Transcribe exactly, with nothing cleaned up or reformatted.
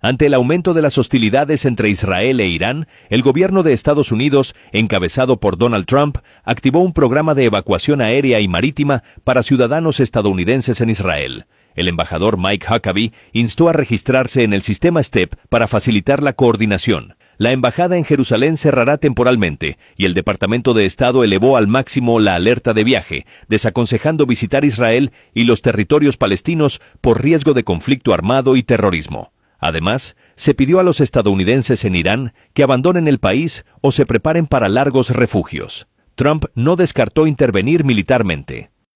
Ante el aumento de las hostilidades entre Israel e Irán, el gobierno de Estados Unidos, encabezado por Donald Trump, activó un programa de evacuación aérea y marítima para ciudadanos estadounidenses en Israel. El embajador Mike Huckabee instó a registrarse en el sistema STEP para facilitar la coordinación. La embajada en Jerusalén cerrará temporalmente y el Departamento de Estado elevó al máximo la alerta de viaje, desaconsejando visitar Israel y los territorios palestinos por riesgo de conflicto armado y terrorismo. Además, se pidió a los estadounidenses en Irán que abandonen el país o se preparen para largos refugios. Trump no descartó intervenir militarmente.